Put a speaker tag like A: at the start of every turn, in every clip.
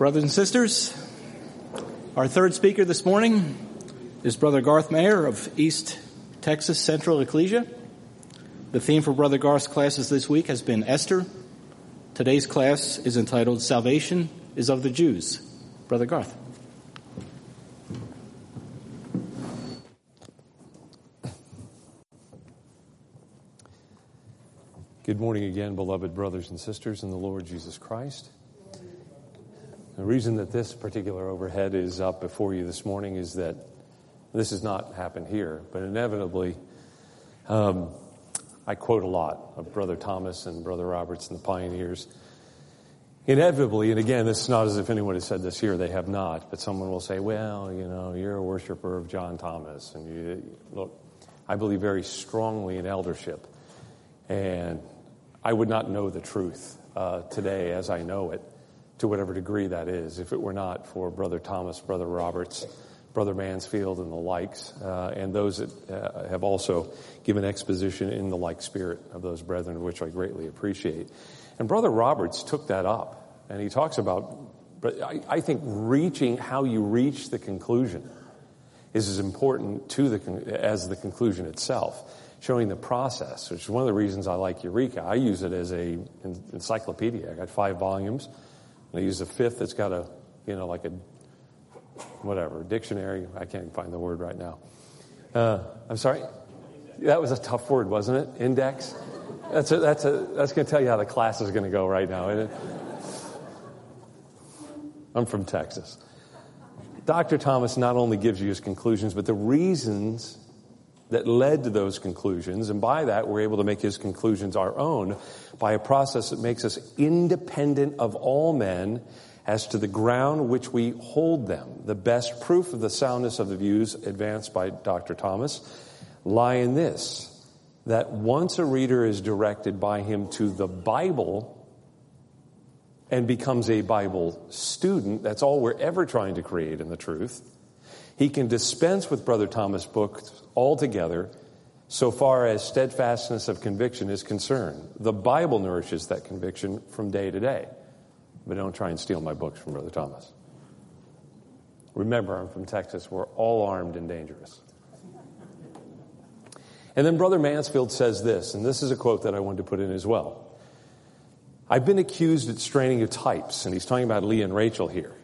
A: Brothers and sisters, our third speaker this morning is Brother Garth Mayer of East Texas Central Ecclesia. The theme for Brother Garth's classes this week has been Esther. Today's class is entitled Salvation is of the Jews. Brother Garth.
B: Good morning again, beloved brothers and sisters in the Lord Jesus Christ. The reason that this particular overhead is up before you this morning is that this has not happened here, but inevitably, I quote a lot of Brother Thomas and Brother Roberts and the pioneers. Inevitably, and again, this is not as if anyone has said this here, they have not, but someone will say, well, you know, you're a worshiper of John Thomas. And look, I believe very strongly in eldership. And I would not know the truth today as I know it, to whatever degree that is, if it were not for Brother Thomas, Brother Roberts, Brother Mansfield, and the likes, and those that have also given exposition in the like spirit of those brethren, which I greatly appreciate. And Brother Roberts took that up, and he talks about, but I think how you reach the conclusion is as important as the conclusion itself. Showing the process, which is one of the reasons I like Eureka. I use it as an encyclopedia. I got 5 volumes. And I use a 5th that's got a dictionary. I can't find the word right now. I'm sorry? That was a tough word, wasn't it? Index? That's going to tell you how the class is going to go right now, isn't it? I'm from Texas. Dr. Thomas not only gives you his conclusions, but the reasons that led to those conclusions, and by that we're able to make his conclusions our own by a process that makes us independent of all men as to the ground which we hold them. The best proof of the soundness of the views advanced by Dr. Thomas lie in this, that once a reader is directed by him to the Bible and becomes a Bible student, that's all we're ever trying to create in the truth, he can dispense with Brother Thomas' books altogether so far as steadfastness of conviction is concerned. The Bible nourishes that conviction from day to day. But don't try and steal my books from Brother Thomas. Remember, I'm from Texas. We're all armed and dangerous. And then Brother Mansfield says this, and this is a quote that I wanted to put in as well. I've been accused of straining of types, and he's talking about Leah and Rachel here,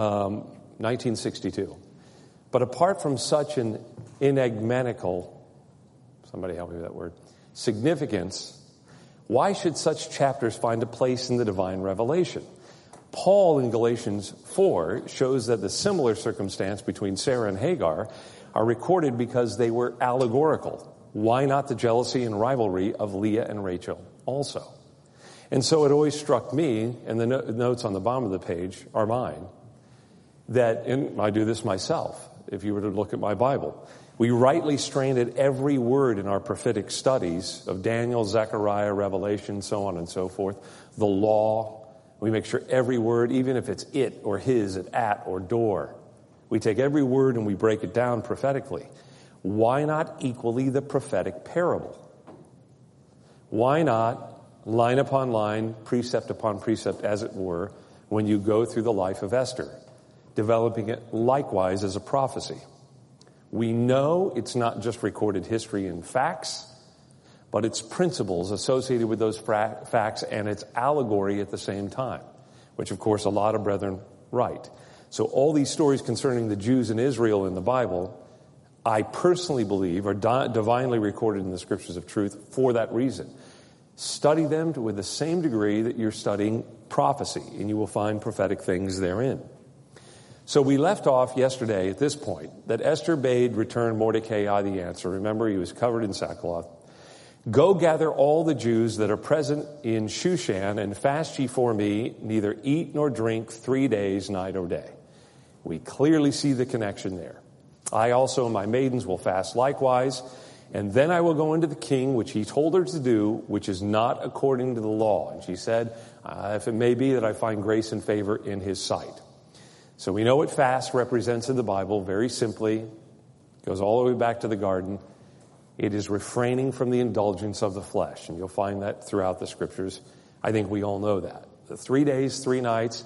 B: 1962. But apart from such an enigmatical, somebody help me with that word, significance, why should such chapters find a place in the divine revelation? Paul in Galatians 4 shows that the similar circumstance between Sarah and Hagar are recorded because they were allegorical. Why not the jealousy and rivalry of Leah and Rachel also? And so it always struck me, and the notes on the bottom of the page are mine, that, and I do this myself, if you were to look at my Bible, we rightly strain at every word in our prophetic studies of Daniel, Zechariah, Revelation, so on and so forth, the law. We make sure every word, even if it's it or his, at or door, we take every word and we break it down prophetically. Why not equally the prophetic parable? Why not line upon line, precept upon precept, as it were, when you go through the life of Esther, developing it likewise as a prophecy? We know it's not just recorded history and facts, but it's principles associated with those facts and it's allegory at the same time, which of course a lot of brethren write. So all these stories concerning the Jews in Israel in the Bible, I personally believe are divinely recorded in the scriptures of truth for that reason. Study them with the same degree that you're studying prophecy, and you will find prophetic things therein. So we left off yesterday at this point that Esther bade return Mordecai the answer. Remember, he was covered in sackcloth. Go gather all the Jews that are present in Shushan and fast ye for me, neither eat nor drink 3 days, night or day. We clearly see the connection there. I also and my maidens will fast likewise, and then I will go into the king, which he told her to do, which is not according to the law. And she said, if it may be that I find grace and favor in his sight. So we know what fast represents in the Bible very simply. It goes all the way back to the garden. It is refraining from the indulgence of the flesh. And you'll find that throughout the scriptures. I think we all know that. The 3 days, 3 nights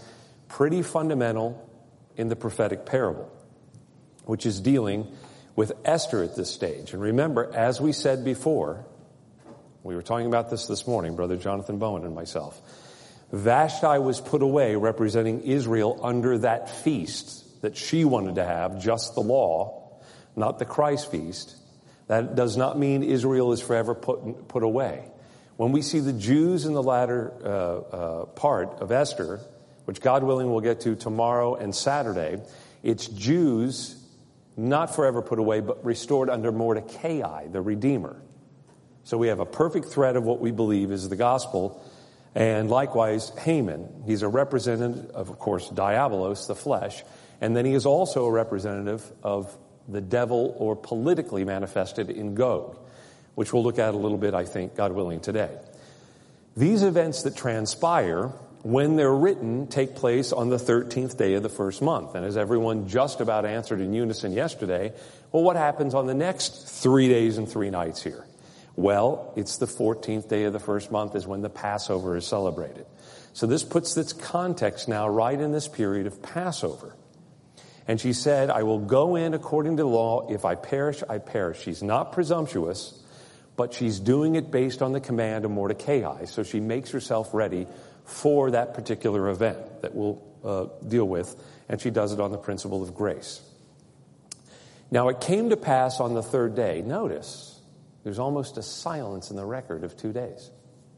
B: pretty fundamental in the prophetic parable, which is dealing with Esther at this stage. And remember, as we said before, we were talking about this morning, Brother Jonathan Bowen and myself, Vashti was put away representing Israel under that feast that she wanted to have, just the law, not the Christ feast. That does not mean Israel is forever put away. When we see the Jews in the latter part of Esther, which God willing we'll get to tomorrow and Saturday, it's Jews not forever put away, but restored under Mordecai, the Redeemer. So we have a perfect thread of what we believe is the gospel. And likewise, Haman, he's a representative of course, Diabolos, the flesh. And then he is also a representative of the devil, or politically manifested in Gog, which we'll look at a little bit, I think, God willing, today. These events that transpire, when they're written, take place on the 13th day of the first month. And as everyone just about answered in unison yesterday, well, what happens on the next 3 days and 3 nights here? Well, it's the 14th day of the first month is when the Passover is celebrated. So this puts its context now right in this period of Passover. And she said, I will go in according to the law. If I perish, I perish. She's not presumptuous, but she's doing it based on the command of Mordecai. So she makes herself ready for that particular event that we'll deal with. And she does it on the principle of grace. Now it came to pass on the third day. Notice, there's almost a silence in the record of 2 days.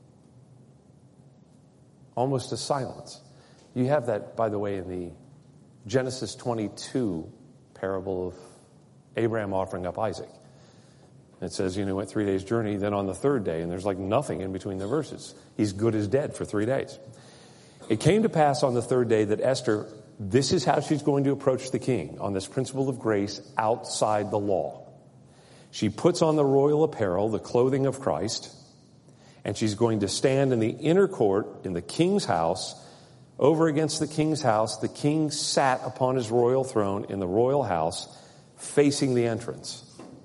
B: Almost a silence. You have that, by the way, in the Genesis 22 parable of Abraham offering up Isaac. It says, went 3 days journey, then on the third day, and there's like nothing in between the verses. He's good as dead for 3 days. It came to pass on the third day that Esther, this is how she's going to approach the king on this principle of grace outside the law. She puts on the royal apparel, the clothing of Christ, and she's going to stand in the inner court in the king's house. Over against the king's house, the king sat upon his royal throne in the royal house, facing the entrance.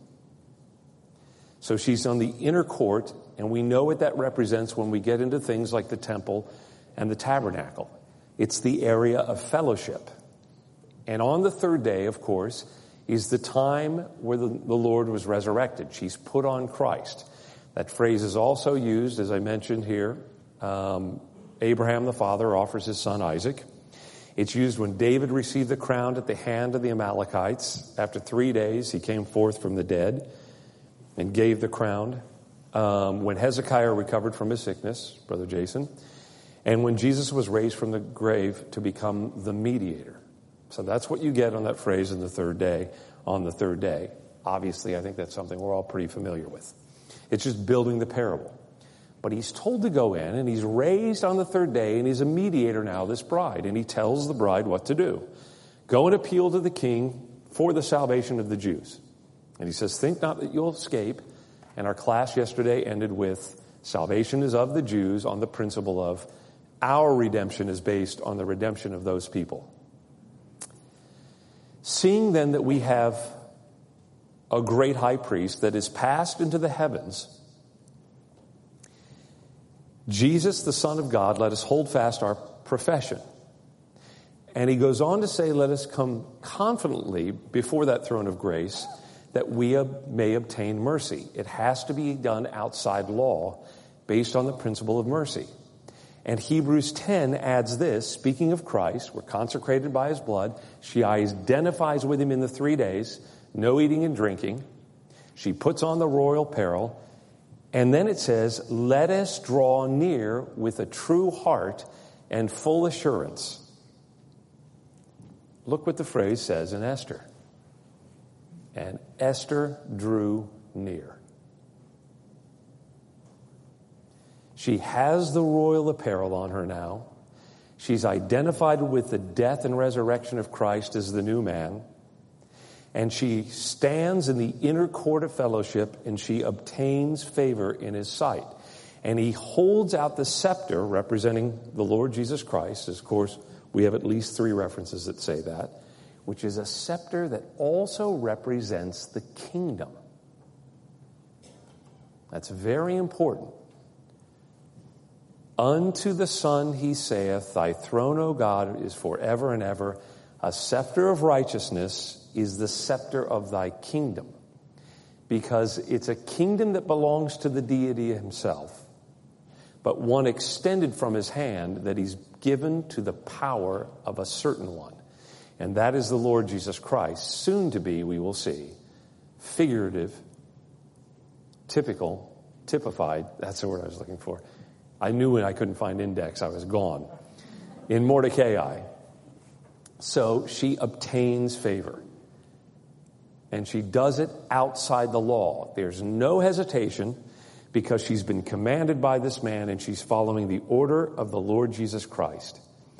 B: So she's on the inner court, and we know what that represents when we get into things like the temple and the tabernacle. It's the area of fellowship. And on the third day, of course, is the time where the Lord was resurrected. She's put on Christ. That phrase is also used, as I mentioned here, Abraham the father offers his son Isaac. It's used when David received the crown at the hand of the Amalekites. After 3 days, he came forth from the dead and gave the crown. When Hezekiah recovered from his sickness, Brother Jason, and when Jesus was raised from the grave to become the mediator. So that's what you get on that phrase in the third day, on the third day. Obviously, I think that's something we're all pretty familiar with. It's just building the parable. But he's told to go in, and he's raised on the third day, and he's a mediator now of this bride. And he tells the bride what to do. Go and appeal to the king for the salvation of the Jews. And he says, think not that you'll escape. And our class yesterday ended with, salvation is of the Jews on the principle of our redemption is based on the redemption of those people. Seeing then that we have a great high priest that is passed into the heavens, Jesus, the Son of God, let us hold fast our profession. And he goes on to say, let us come confidently before that throne of grace that we may obtain mercy. It has to be done outside law based on the principle of mercy. And Hebrews 10 adds this, speaking of Christ, we're consecrated by his blood. She identifies with him in the 3 days, no eating and drinking. She puts on the royal apparel. And then it says, let us draw near with a true heart and full assurance. Look what the phrase says in Esther. And Esther drew near. She has the royal apparel on her now. She's identified with the death and resurrection of Christ as the new man. And she stands in the inner court of fellowship, and she obtains favor in his sight. And he holds out the scepter representing the Lord Jesus Christ. Of course, we have at least 3 references that say that, which is a scepter that also represents the kingdom. That's very important. Unto the Son he saith, Thy throne, O God, is forever and ever. A scepter of righteousness is the scepter of thy kingdom. Because it's a kingdom that belongs to the deity himself, but one extended from his hand that he's given to the power of a certain one. And that is the Lord Jesus Christ, soon to be, we will see, figurative, typical, typified, that's the word I was looking for. I knew when I couldn't find index, I was gone. In Mordecai. So she obtains favor. And she does it outside the law. There's no hesitation because she's been commanded by this man and she's following the order of the Lord Jesus Christ.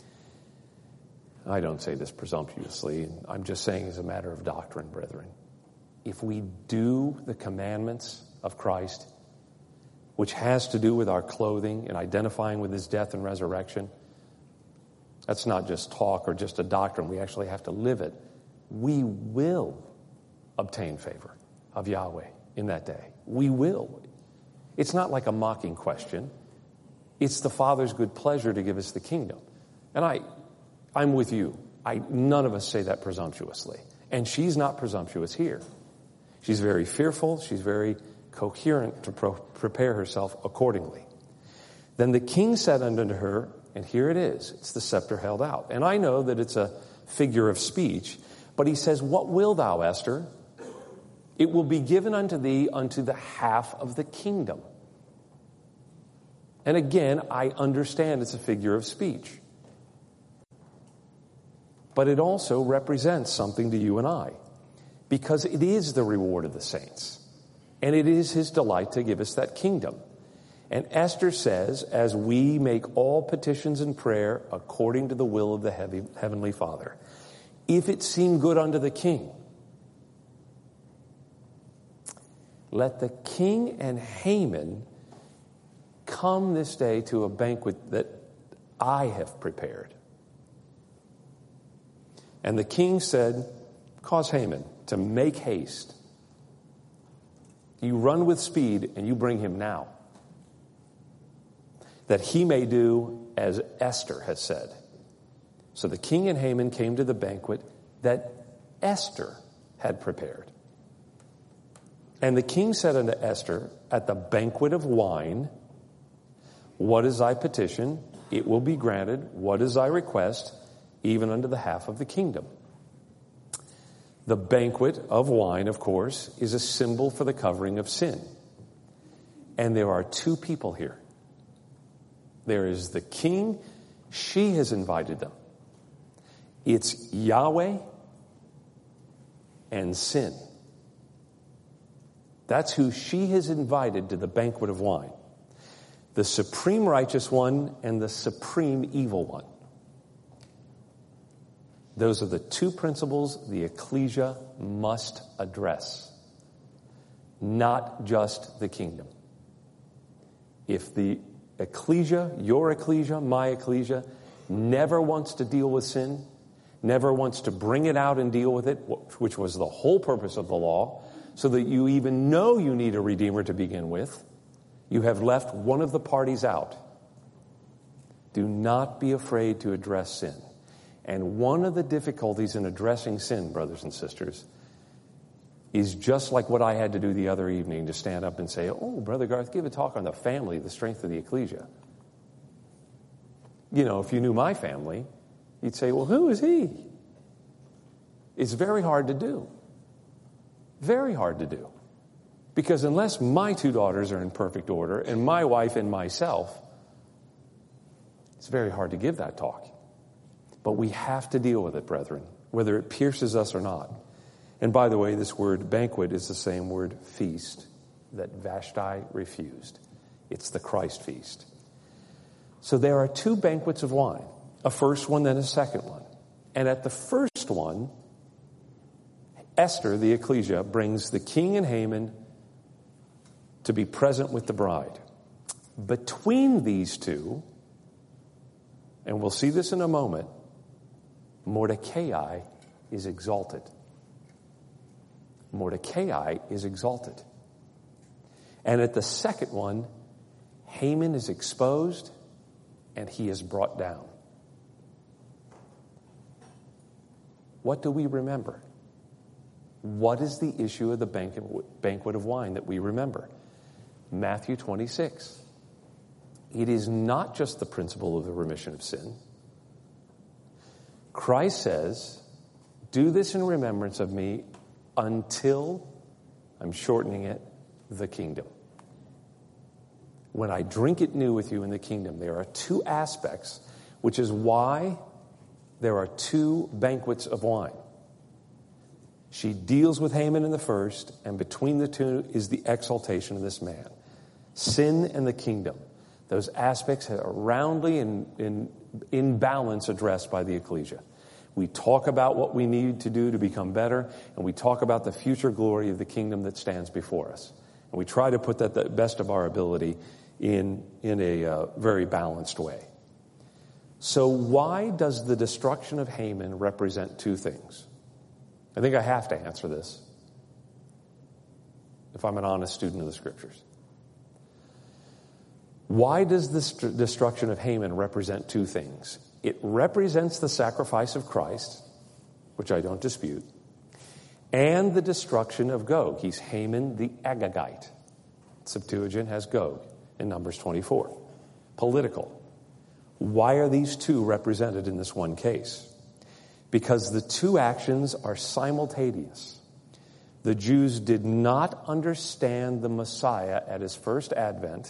B: I don't say this presumptuously. I'm just saying as a matter of doctrine, brethren. If we do the commandments of Christ, which has to do with our clothing and identifying with his death and resurrection, that's not just talk or just a doctrine. We actually have to live it. We will obtain favor of Yahweh in that day. We will. It's not like a mocking question. It's the Father's good pleasure to give us the kingdom. And I'm with you. None of us say that presumptuously. And she's not presumptuous here. She's very fearful. She's very coherent to prepare herself accordingly. Then the king said unto her, and here it is, it's the scepter held out. And I know that it's a figure of speech, but he says, what will thou, Esther? It will be given unto thee unto the half of the kingdom. And again, I understand it's a figure of speech. But it also represents something to you and I, because it is the reward of the saints. And it is his delight to give us that kingdom. And Esther says, as we make all petitions and prayer according to the will of the heavenly Father, if it seem good unto the king, let the king and Haman come this day to a banquet that I have prepared. And the king said, cause Haman to make haste. You run with speed and you bring him now, that he may do as Esther has said. So the king and Haman came to the banquet that Esther had prepared. And the king said unto Esther, at the banquet of wine, what is thy petition? It will be granted. What is thy request? Even unto the half of the kingdom. The banquet of wine, of course, is a symbol for the covering of sin. And there are two people here. There is the king. She has invited them. It's Yahweh and sin. That's who she has invited to the banquet of wine. The supreme righteous one and the supreme evil one. Those are the two principles the ecclesia must address, not just the kingdom. If the ecclesia, your ecclesia, my ecclesia, never wants to deal with sin, never wants to bring it out and deal with it, which was the whole purpose of the law, so that you even know you need a redeemer to begin with, you have left one of the parties out. Do not be afraid to address sin. And one of the difficulties in addressing sin, brothers and sisters, is just like what I had to do the other evening, to stand up and say, oh, Brother Garth, give a talk on the family, the strength of the ecclesia. You know, if you knew my family, you'd say, well, who is he? It's very hard to do. Very hard to do. Because unless my two daughters are in perfect order, and my wife and myself, it's very hard to give that talk. But we have to deal with it, brethren, whether it pierces us or not. And by the way, this word banquet is the same word feast that Vashti refused. It's the Christ feast. So there are two banquets of wine, a first one, then a second one. And at the first one, Esther, the ecclesia, brings the king and Haman to be present with the bride. Between these two, and we'll see this in a moment, Mordecai is exalted. Mordecai is exalted. And at the second one, Haman is exposed and he is brought down. What do we remember? What is the issue of the banquet of wine that we remember? Matthew 26. It is not just the principle of the remission of sin. Christ says, do this in remembrance of me until, I'm shortening it, the kingdom. When I drink it new with you in the kingdom, there are two aspects, which is why there are two banquets of wine. She deals with Haman in the first, and between the two is the exaltation of this man. Sin and the kingdom. Those aspects are roundly and in balance addressed by the ecclesia. We talk about what we need to do to become better, and we talk about the future glory of the kingdom that stands before us. And we try to put that the best of our ability in a very balanced way. So why does the destruction of Haman represent two things? I think I have to answer this if I'm an honest student of the Scriptures. Why does this destruction of Haman represent two things? It represents the sacrifice of Christ, which I don't dispute, and the destruction of Gog. He's Haman the Agagite. Septuagint has Gog in Numbers 24. Political. Why are these two represented in this one case? Because the two actions are simultaneous. The Jews did not understand the Messiah at his first advent.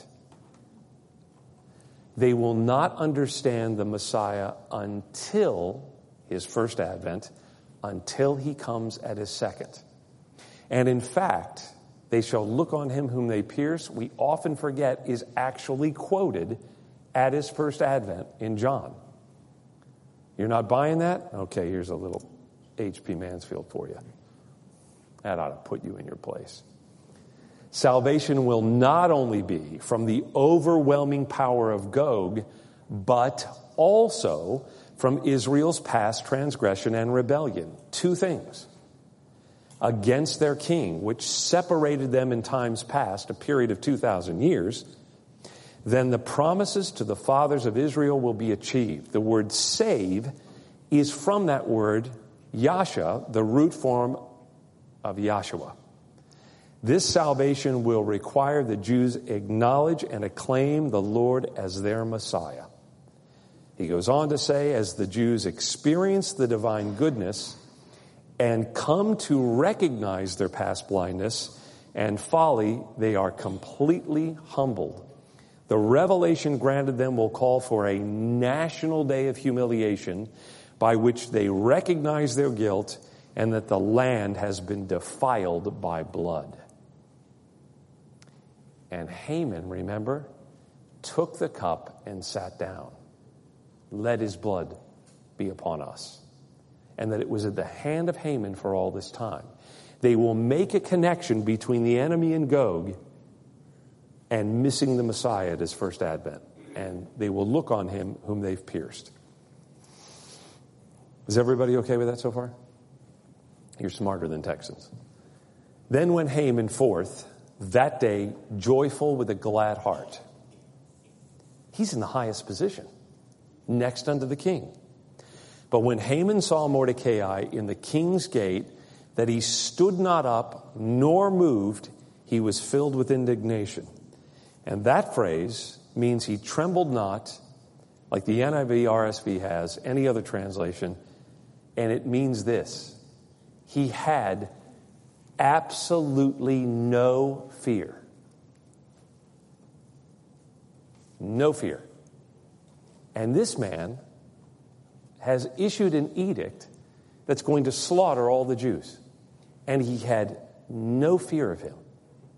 B: They will not understand the Messiah until his first advent, until he comes at his second. And in fact, they shall look on him whom they pierce, we often forget is actually quoted at his first advent in John. You're not buying that? Okay, here's a little H.P. Mansfield for you. That ought to put you in your place. Salvation will not only be from the overwhelming power of Gog, but also from Israel's past transgression and rebellion. Two things. Against their king, which separated them in times past, a period of 2,000 years, then the promises to the fathers of Israel will be achieved. The word save is from that word Yasha, the root form of Yahshua. This salvation will require the Jews acknowledge and acclaim the Lord as their Messiah. He goes on to say, as the Jews experience the divine goodness and come to recognize their past blindness and folly, they are completely humbled. The revelation granted them will call for a national day of humiliation by which they recognize their guilt and that the land has been defiled by blood. And Haman, remember, took the cup and sat down. Let his blood be upon us. And that it was at the hand of Haman for all this time. They will make a connection between the enemy and Gog and missing the Messiah at his first advent. And they will look on him whom they've pierced. Is everybody okay with that so far? You're smarter than Texans. Then went Haman forth that day, joyful with a glad heart. He's in the highest position, next unto the king. But when Haman saw Mordecai in the king's gate, that he stood not up nor moved, he was filled with indignation. And that phrase means he trembled not, like the NIV, RSV has, any other translation. And it means this: he had absolutely no fear. No fear. And this man has issued an edict that's going to slaughter all the Jews. And he had no fear of him.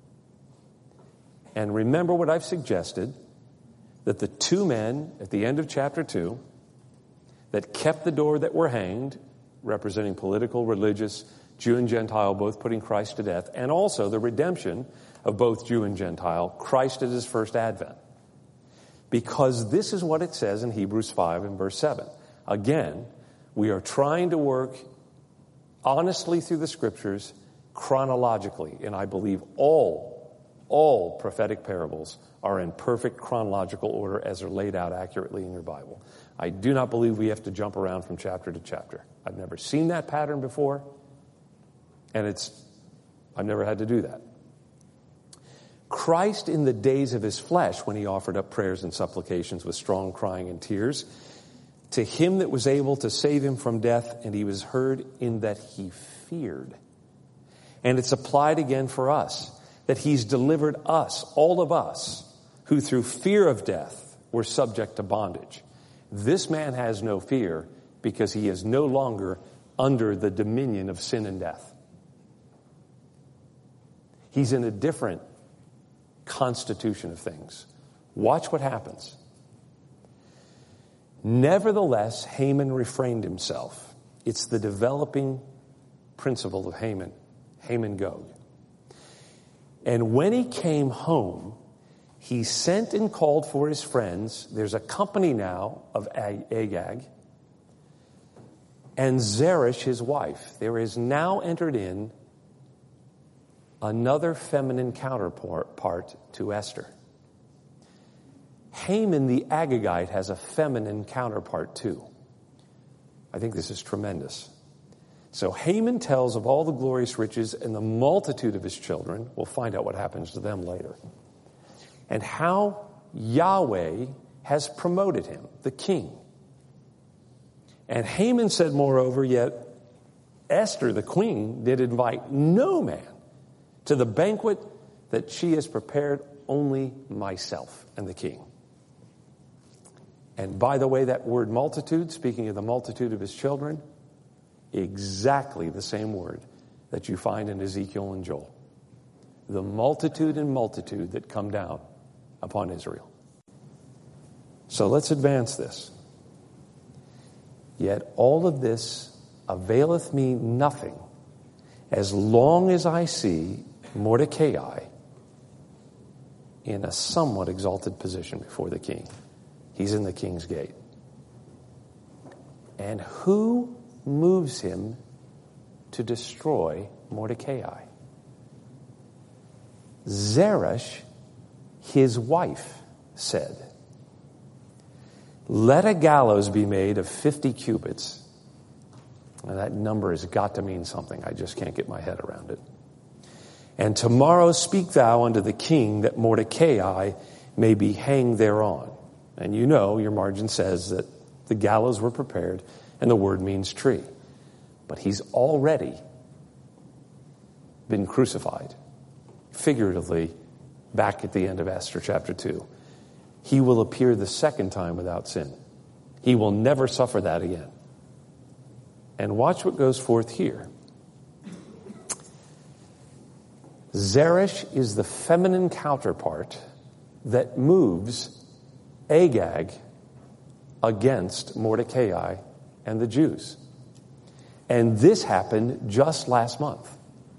B: And remember what I've suggested, that the two men at the end of chapter 2 that kept the door that were hanged, representing political, religious, Jew and Gentile, both putting Christ to death, and also the redemption of both Jew and Gentile, Christ at his first advent. Because this is what it says in Hebrews 5 and verse 7. Again, we are trying to work honestly through the Scriptures chronologically, and I believe all All prophetic parables are in perfect chronological order as they're laid out accurately in your Bible. I do not believe we have to jump around from chapter to chapter. I've never seen that pattern before, and I've never had to do that. Christ, in the days of his flesh, when he offered up prayers and supplications with strong crying and tears, to him that was able to save him from death, and he was heard in that he feared. And it's applied again for us, that he's delivered us, all of us, who through fear of death were subject to bondage. This man has no fear because he is no longer under the dominion of sin and death. He's in a different constitution of things. Watch what happens. Nevertheless, Haman refrained himself. It's the developing principle of Haman Gog. And when he came home, he sent and called for his friends. There's a company now of Agag and Zeresh, his wife. There is now entered in another feminine counterpart to Esther. Haman the Agagite has a feminine counterpart too. I think this is tremendous. So Haman tells of all the glorious riches and the multitude of his children. We'll find out what happens to them later. And how Yahweh has promoted him, the king. And Haman said, moreover, yet Esther, the queen, did invite no man to the banquet that she has prepared, only myself and the king. And by the way, that word multitude, speaking of the multitude of his children, exactly the same word that you find in Ezekiel and Joel. The multitude and multitude that come down upon Israel. So let's advance this. Yet all of this availeth me nothing, as long as I see Mordecai in a somewhat exalted position before the king. He's in the king's gate. And who moves him to destroy Mordecai? Zeresh, his wife, said, let a gallows be made of 50 cubits. Now that number has got to mean something. I just can't get my head around it. And tomorrow speak thou unto the king that Mordecai may be hanged thereon. And you know, your margin says that the gallows were prepared, and the word means tree. But he's already been crucified, figuratively, back at the end of Esther chapter 2. He will appear the second time without sin. He will never suffer that again. And watch what goes forth here. Zeresh is the feminine counterpart that moves Agag against Mordecai and the Jews. And this happened just last month.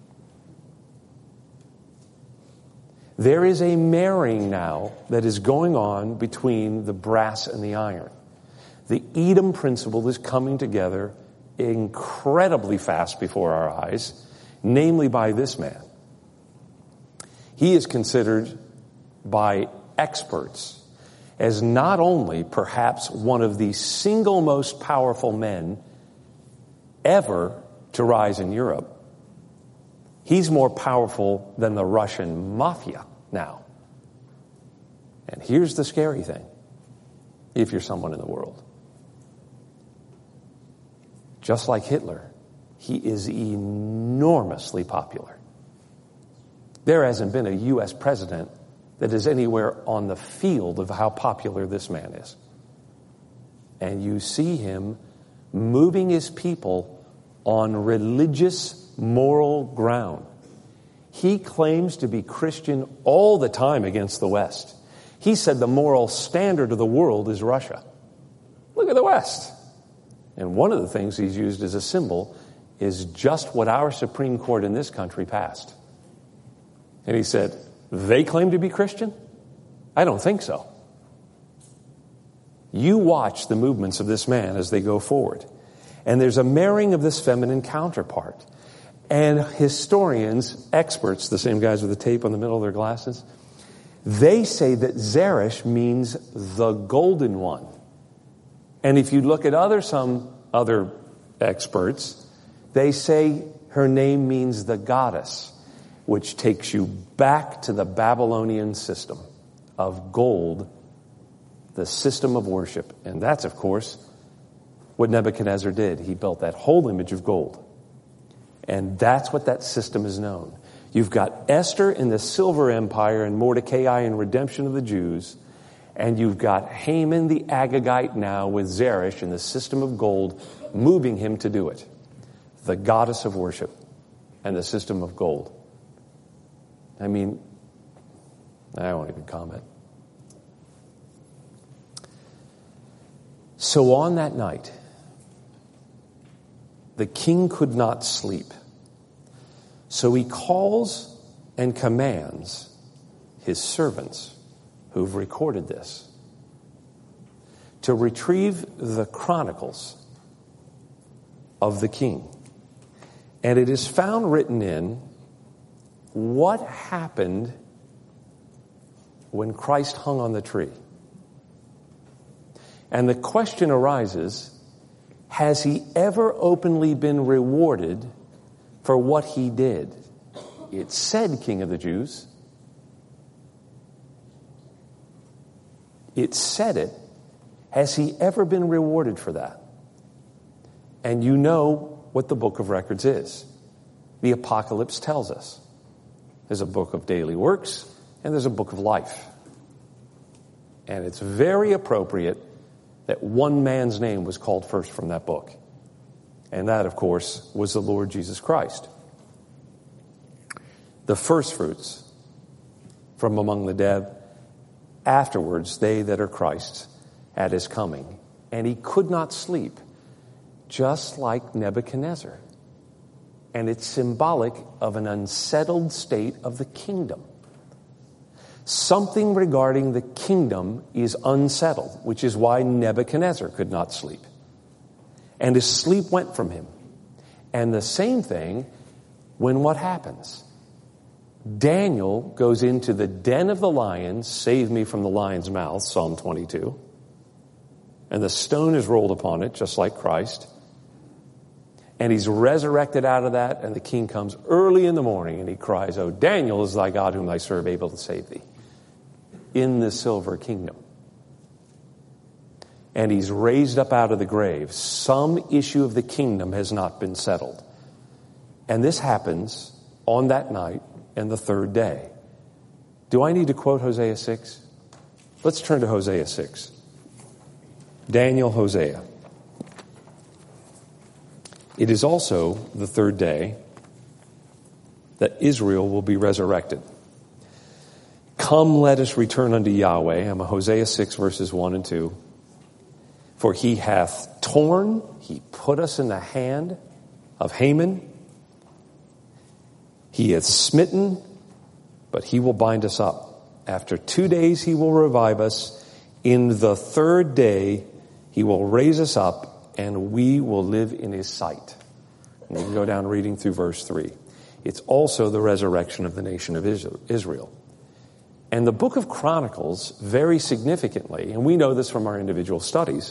B: There is a marrying now that is going on between the brass and the iron. The Edom principle is coming together incredibly fast before our eyes, namely by this man. He is considered by experts as not only perhaps one of the single most powerful men ever to rise in Europe. He's more powerful than the Russian mafia now. And here's the scary thing, if you're someone in the world. Just like Hitler, he is enormously popular. There hasn't been a U.S. president that is anywhere on the field of how popular this man is. And you see him moving his people on religious, moral ground. He claims to be Christian all the time against the West. He said the moral standard of the world is Russia. Look at the West. And one of the things he's used as a symbol is just what our Supreme Court in this country passed. And he said, they claim to be Christian? I don't think so. You watch the movements of this man as they go forward. And there's a marrying of this feminine counterpart. And historians, experts, the same guys with the tape on the middle of their glasses, they say that Zeresh means the golden one. And if you look at some other experts, they say her name means the goddess, which takes you back to the Babylonian system of gold, the system of worship. And that's, of course, what Nebuchadnezzar did. He built that whole image of gold. And that's what that system is known. You've got Esther in the Silver Empire and Mordecai in redemption of the Jews. And you've got Haman the Agagite now with Zeresh in the system of gold, moving him to do it. The goddess of worship and the system of gold. I mean, I won't even comment. So on that night, the king could not sleep. So he calls and commands his servants who've recorded this to retrieve the chronicles of the king. And it is found written in what happened when Christ hung on the tree. And the question arises, has he ever openly been rewarded for what he did? It said, King of the Jews. It said it. Has he ever been rewarded for that? And you know what the book of records is. The Apocalypse tells us. There's a book of daily works and there's a book of life. And it's very appropriate that one man's name was called first from that book. And that, of course, was the Lord Jesus Christ. The first fruits from among the dead, afterwards they that are Christ's at his coming. And he could not sleep, just like Nebuchadnezzar. And it's symbolic of an unsettled state of the kingdom. Something regarding the kingdom is unsettled, which is why Nebuchadnezzar could not sleep. And his sleep went from him. And the same thing when what happens? Daniel goes into the den of the lions, save me from the lion's mouth, Psalm 22. And the stone is rolled upon it, just like Christ. And he's resurrected out of that, and the king comes early in the morning, and he cries, "Oh, Daniel is thy God whom I serve, able to save thee," in the silver kingdom. And he's raised up out of the grave. Some issue of the kingdom has not been settled. And this happens on that night and the third day. Do I need to quote Hosea 6? Let's turn to Hosea 6. Daniel, Hosea. It is also the third day that Israel will be resurrected. Come, let us return unto Yahweh. I'm Hosea 6, verses 1 and 2. For he hath torn, he put us in the hand of Haman. He hath smitten, but he will bind us up. After 2 days he will revive us. In the third day he will raise us up, and we will live in his sight. And you can go down reading through verse 3. It's also the resurrection of the nation of Israel. And the book of Chronicles, very significantly, and we know this from our individual studies.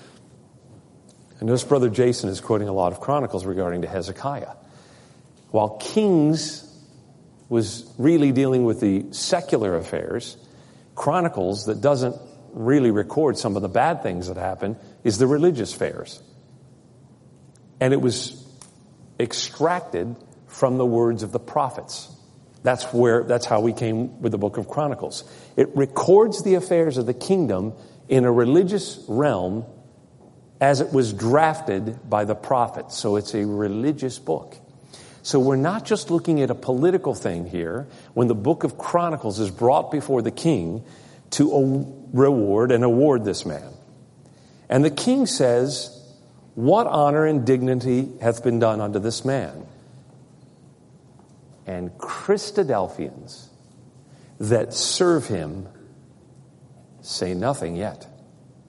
B: I notice Brother Jason is quoting a lot of Chronicles regarding to Hezekiah. While Kings was really dealing with the secular affairs, Chronicles, that doesn't really record some of the bad things that happened, is the religious affairs. And it was extracted from the words of the prophets. That's how we came with the book of Chronicles. It records the affairs of the kingdom in a religious realm as it was drafted by the prophets. So it's a religious book. So we're not just looking at a political thing here when the book of Chronicles is brought before the king to reward and award this man. And the king says, "What honor and dignity hath been done unto this man?" And Christadelphians that serve him say nothing yet.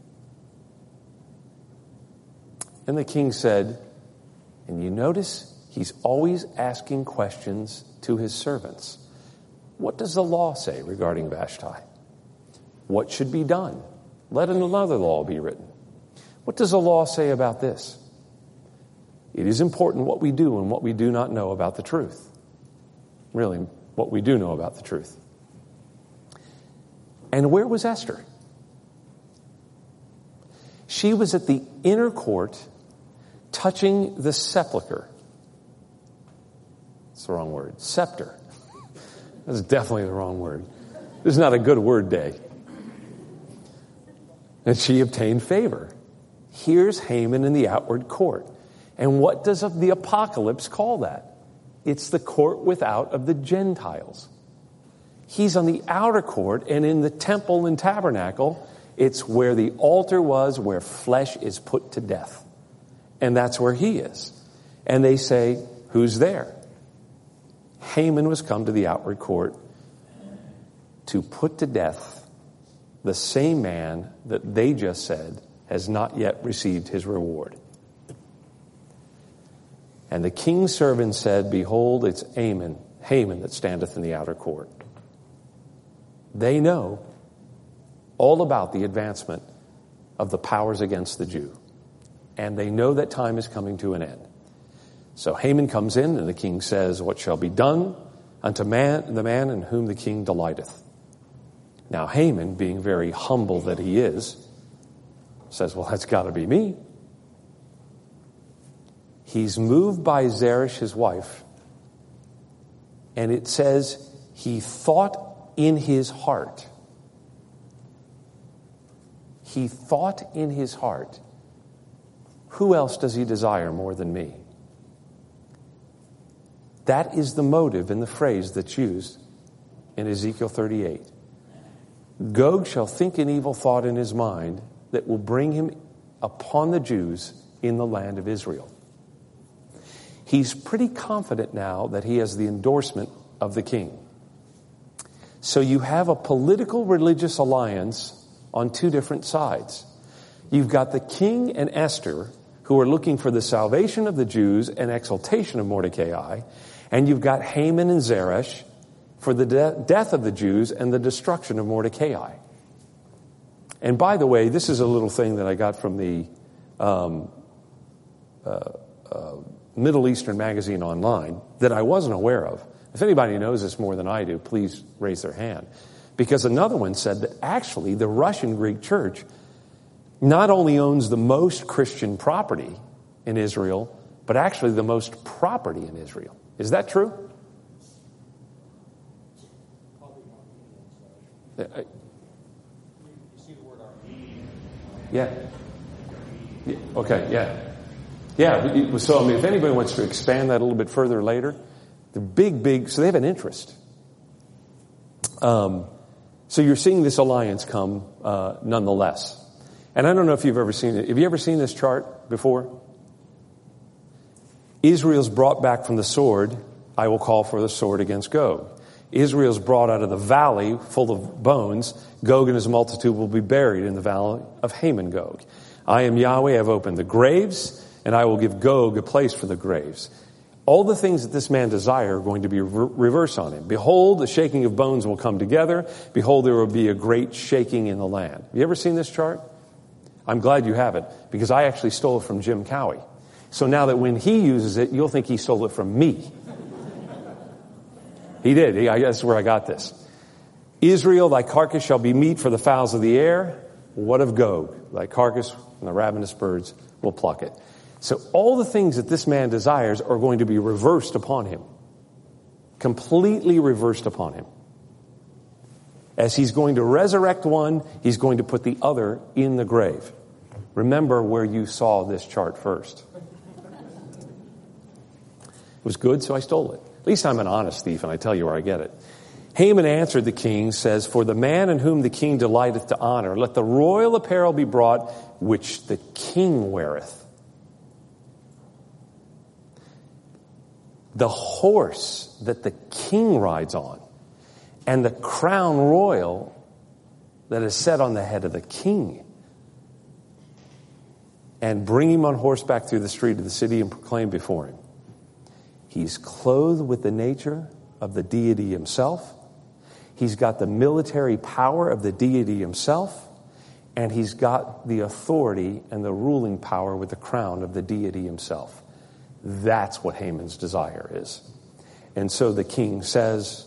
B: And the king said, and you notice He's always asking questions to his servants. What does the law say regarding Vashti? What should be done? Let another law be written. What does the law say about this? It is important what we do and what we do not know about the truth. Really, what we do know about the truth. And where was Esther? She was at the inner court touching the sepulcher. That's the wrong word. Scepter. That's definitely the wrong word. This is not a good word day. And she obtained favor. Here's Haman in the outward court. And what does the apocalypse call that? It's the court without of the Gentiles. He's on the outer court, and in the temple and tabernacle, it's where the altar was, where flesh is put to death. And that's where he is. And they say, who's there? Haman was come to the outward court to put to death the same man that they just said has not yet received his reward. And the king's servant said, behold, it's Haman that standeth in the outer court. They know all about the advancement of the powers against the Jew. And they know that time is coming to an end. So Haman comes in, and the king says, what shall be done unto the man in whom the king delighteth? Now Haman, being very humble that he is, says, well, that's got to be me. He's moved by Zeresh, his wife, and it says he thought in his heart. He thought in his heart, who else does he desire more than me? That is the motive in the phrase that's used in Ezekiel 38. Gog shall think an evil thought in his mind that will bring him upon the Jews in the land of Israel. He's pretty confident now that he has the endorsement of the king. So you have a political religious alliance on two different sides. You've got the king and Esther, who are looking for the salvation of the Jews and exaltation of Mordecai, and you've got Haman and Zeresh for the death of the Jews and the destruction of Mordecai. And by the way, this is a little thing that I got from the Middle Eastern magazine online that I wasn't aware of. If anybody knows this more than I do, please raise their hand. Because another one said that actually the Russian Greek church not only owns the most Christian property in Israel, but actually the most property in Israel. Is that true? Yeah. Okay, yeah. Yeah, so I mean, if anybody wants to expand that a little bit further later, the big, so they have an interest. So you're seeing this alliance come nonetheless. And I don't know if you've ever seen it. Have you ever seen this chart before? Israel's brought back from the sword. I will call for the sword against Gog. Israel's brought out of the valley full of bones. Gog and his multitude will be buried in the valley of Haman Gog. I am Yahweh. I have opened the graves, and I will give Gog a place for the graves. All the things that this man desire are going to be reversed on him. Behold, the shaking of bones will come together. Behold, there will be a great shaking in the land. Have you ever seen this chart? I'm glad you have it, because I actually stole it from Jim Cowie. So now that when he uses it, you'll think he stole it from me. He did. That's where I got this. Israel, thy carcass shall be meat for the fowls of the air. What of Gog? Thy carcass and the ravenous birds will pluck it. So all the things that this man desires are going to be reversed upon him. Completely reversed upon him. As he's going to resurrect one, he's going to put the other in the grave. Remember where you saw this chart first. It was good, so I stole it. At least I'm an honest thief, and I tell you where I get it. Haman answered the king, says, for the man in whom the king delighteth to honor, let the royal apparel be brought, which the king weareth. The horse that the king rides on, and the crown royal that is set on the head of the king. And bring him on horseback through the street of the city and proclaim before him. He's clothed with the nature of the deity himself. He's got the military power of the deity himself. And he's got the authority and the ruling power with the crown of the deity himself. That's what Haman's desire is. And so the king says,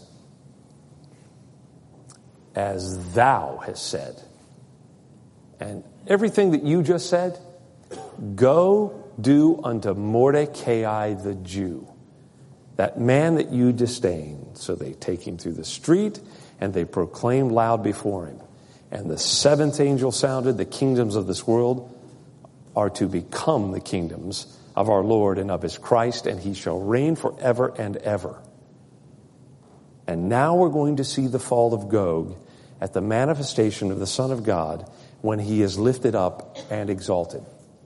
B: as thou hast said. And everything that you just said, go do unto Mordecai the Jew, that man that you disdain. So they take him through the street and they proclaim loud before him. And the seventh angel sounded, the kingdoms of this world are to become the kingdoms of our Lord and of his Christ, and he shall reign forever and ever. And now we're going to see the fall of Gog at the manifestation of the Son of God when he is lifted up and exalted.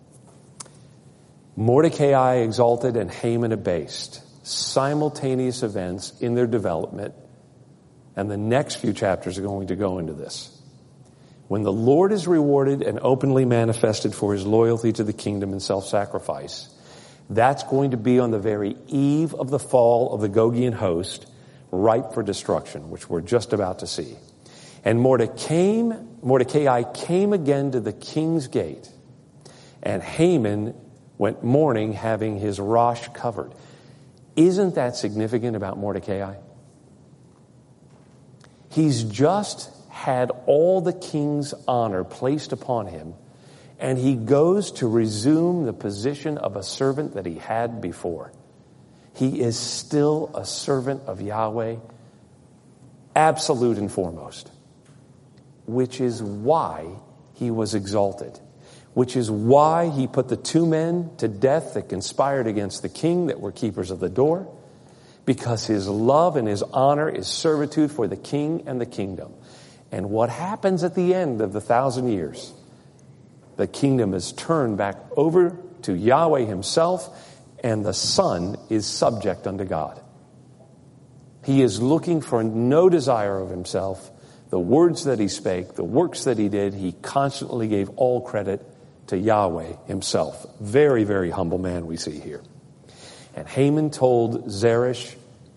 B: Mordecai exalted and Haman abased. Simultaneous events in their development. And the next few chapters are going to go into this. When the Lord is rewarded and openly manifested for his loyalty to the kingdom and self-sacrifice, that's going to be on the very eve of the fall of the Gogian host, ripe for destruction, which we're just about to see. And Mordecai came again to the king's gate, and Haman went mourning, having his rosh covered. Isn't that significant about Mordecai? He's just had all the king's honor placed upon him, and he goes to resume the position of a servant that he had before. He is still a servant of Yahweh, absolute and foremost, which is why he was exalted, which is why he put the two men to death that conspired against the king, that were keepers of the door, because his love and his honor is servitude for the king and the kingdom. And what happens at the end of the 1,000 years? The kingdom is turned back over to Yahweh himself, and the Son is subject unto God. He is looking for no desire of himself. The words that he spake, the works that he did, he constantly gave all credit to Yahweh himself. Very, very humble man we see here. And Haman told Zeresh,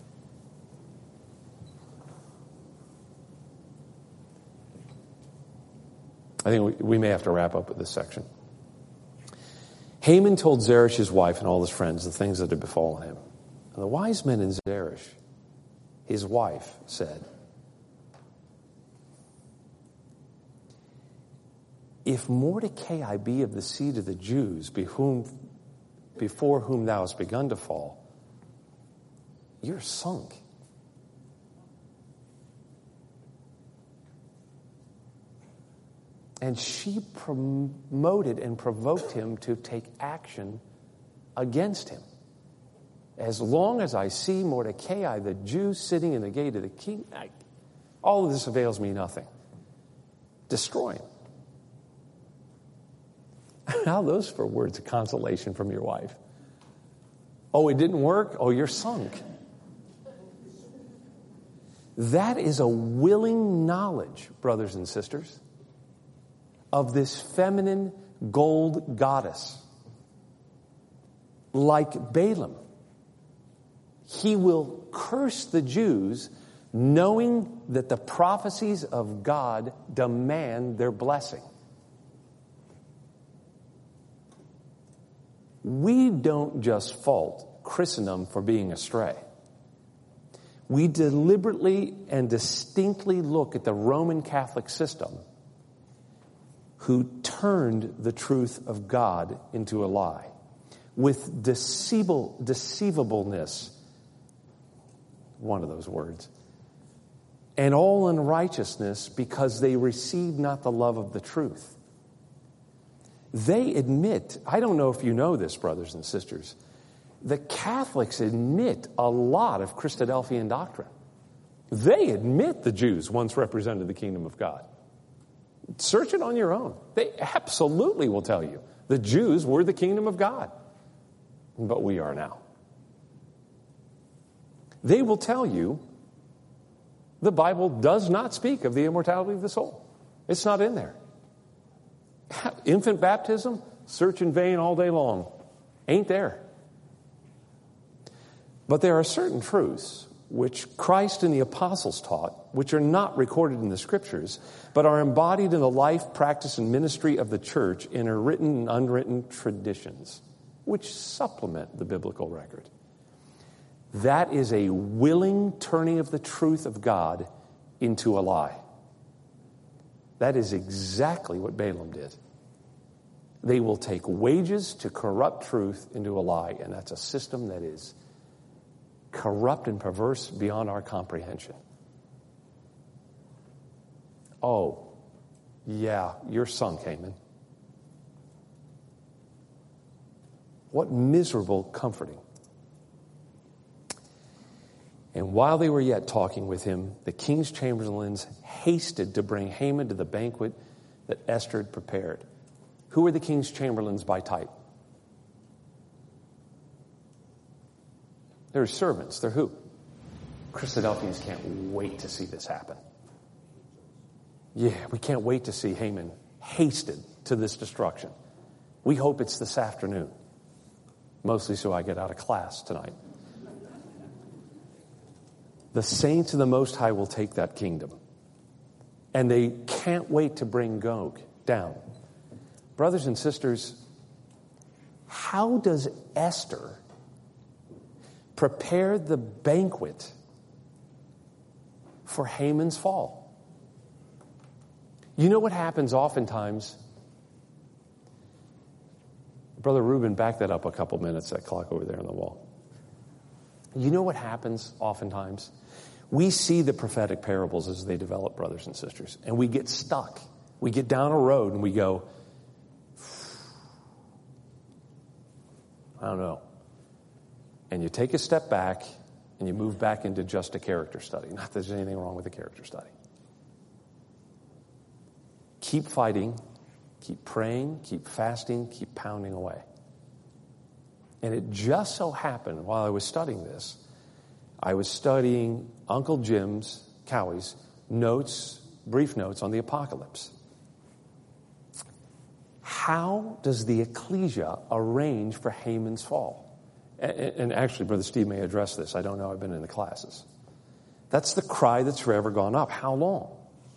B: I think we may have to wrap up with this section. Haman told Zeresh, his wife, and all his friends the things that had befallen him. And the wise men in Zeresh, his wife, said, if Mordecai be of the seed of the Jews, before whom thou hast begun to fall, you're sunk. And she promoted and provoked him to take action against him. As long as I see Mordecai, the Jew, sitting in the gate of the king, all of this avails me nothing. Destroy him. How are those for words of consolation from your wife? Oh, it didn't work? Oh, you're sunk. That is a willing knowledge, brothers and sisters, of this feminine gold goddess. Like Balaam, he will curse the Jews knowing that the prophecies of God demand their blessing. We don't just fault Christendom for being astray. We deliberately and distinctly look at the Roman Catholic system, who turned the truth of God into a lie with deceivableness, one of those words, and all unrighteousness, because they received not the love of the truth. They admit, I don't know if you know this, brothers and sisters, the Catholics admit a lot of Christadelphian doctrine. They admit the Jews once represented the kingdom of God. Search it on your own. They absolutely will tell you the Jews were the kingdom of God. But we are now. They will tell you the Bible does not speak of the immortality of the soul. It's not in there. Infant baptism, search in vain all day long. Ain't there. But there are certain truths which Christ and the apostles taught, which are not recorded in the Scriptures, but are embodied in the life, practice, and ministry of the church in her written and unwritten traditions, which supplement the biblical record. That is a willing turning of the truth of God into a lie. That is exactly what Balaam did. They will take wages to corrupt truth into a lie, and that's a system that is corrupt and perverse beyond our comprehension. Oh, yeah, you're sunk, Haman. What miserable comforting. And while they were yet talking with him, the king's chamberlains hasted to bring Haman to the banquet that Esther had prepared. Who are the king's chamberlains by type? They're servants. They're who? Christadelphians can't wait to see this happen. Yeah, we can't wait to see Haman hasted to this destruction. We hope it's this afternoon. Mostly so I get out of class tonight. The saints of the Most High will take that kingdom. And they can't wait to bring Gog down. Brothers and sisters, how does Esther prepare the banquet for Haman's fall? You know what happens oftentimes? Brother Reuben, back that up a couple minutes, that clock over there on the wall. You know what happens oftentimes? We see the prophetic parables as they develop, brothers and sisters, and we get stuck. We get down a road and we go, I don't know. And you take a step back and you move back into just a character study. Not that there's anything wrong with a character study. Keep fighting, keep praying, keep fasting, keep pounding away. And it just so happened while I was studying this, I was studying Uncle Jim's, Cowie's, notes, brief notes on the apocalypse. How does the ecclesia arrange for Haman's fall? And actually, Brother Steve may address this. I don't know. I've been in the classes. That's the cry that's forever gone up. How long?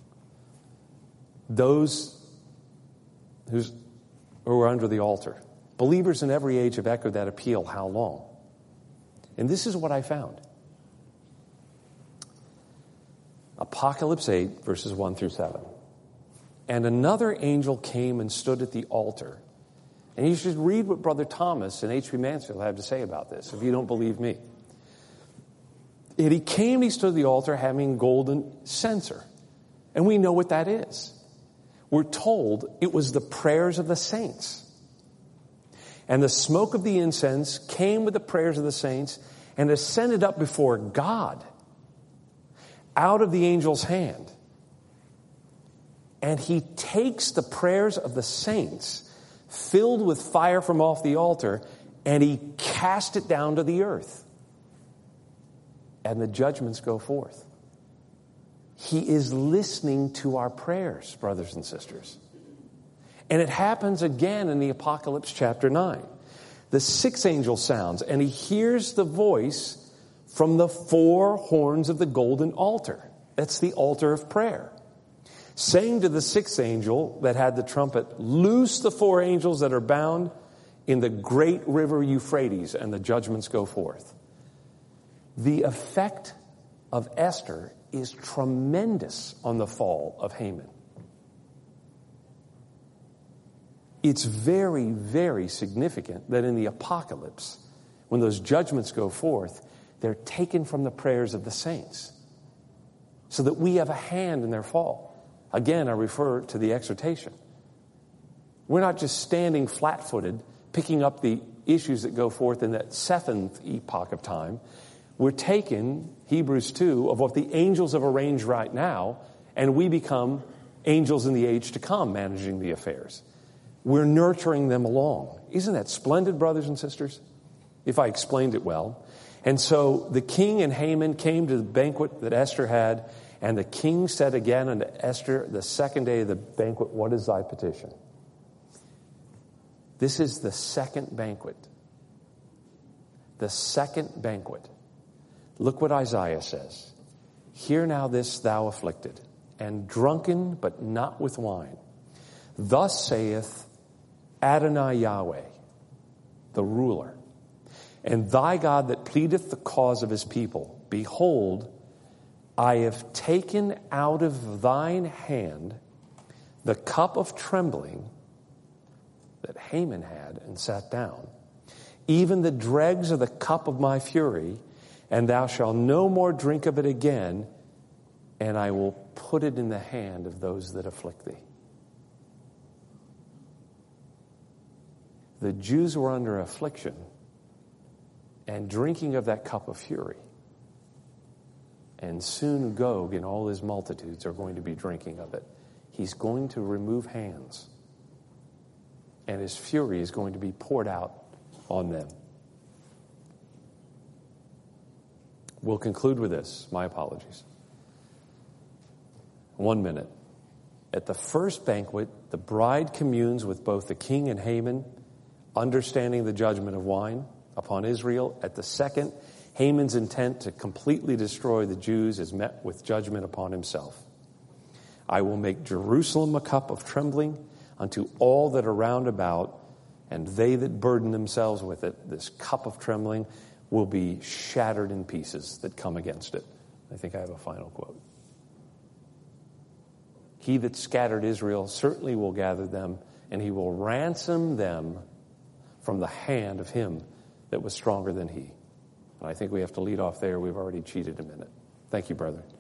B: Those who are under the altar. Believers in every age have echoed that appeal. How long? And this is what I found. Apocalypse 8, verses 1 through 7. And another angel came and stood at the altar. And you should read what Brother Thomas and H.B. Mansfield have to say about this, if you don't believe me. And he came, he stood at the altar having a golden censer. And we know what that is. We're told it was the prayers of the saints. And the smoke of the incense came with the prayers of the saints and ascended up before God out of the angel's hand. And he takes the prayers of the saints filled with fire from off the altar, and he cast it down to the earth. And the judgments go forth. He is listening to our prayers, brothers and sisters. And it happens again in the Apocalypse chapter 9. The sixth angel sounds, and he hears the voice from the four horns of the golden altar. That's the altar of prayer. Saying to the sixth angel that had the trumpet, loose the four angels that are bound in the great river Euphrates, and the judgments go forth. The effect of Esther is tremendous on the fall of Haman. It's very, very significant that in the apocalypse, when those judgments go forth, they're taken from the prayers of the saints so that we have a hand in their fall. Again, I refer to the exhortation. We're not just standing flat-footed, picking up the issues that go forth in that seventh epoch of time. We're taking Hebrews 2 of what the angels have arranged right now, and we become angels in the age to come, managing the affairs. We're nurturing them along. Isn't that splendid, brothers and sisters? If I explained it well. And so the king and Haman came to the banquet that Esther had, and the king said again unto Esther, the second day of the banquet, what is thy petition? This is the second banquet. The second banquet. Look what Isaiah says. Hear now this, thou afflicted, and drunken, but not with wine. Thus saith Adonai Yahweh, the ruler, and thy God that pleadeth the cause of his people. Behold, I have taken out of thine hand the cup of trembling that Haman had and sat down, even the dregs of the cup of my fury, and thou shalt no more drink of it again, and I will put it in the hand of those that afflict thee. The Jews were under affliction and drinking of that cup of fury. And soon Gog and all his multitudes are going to be drinking of it. He's going to remove hands, and his fury is going to be poured out on them. We'll conclude with this. My apologies. 1 minute. At the first banquet, the bride communes with both the king and Haman, understanding the judgment of wine upon Israel. At the second, Haman's intent to completely destroy the Jews is met with judgment upon himself. I will make Jerusalem a cup of trembling unto all that are round about, and they that burden themselves with it. This cup of trembling will be shattered in pieces that come against it. I think I have a final quote. He that scattered Israel certainly will gather them, and he will ransom them from the hand of him that was stronger than he. And I think we have to lead off there. We've already cheated a minute. Thank you, brother.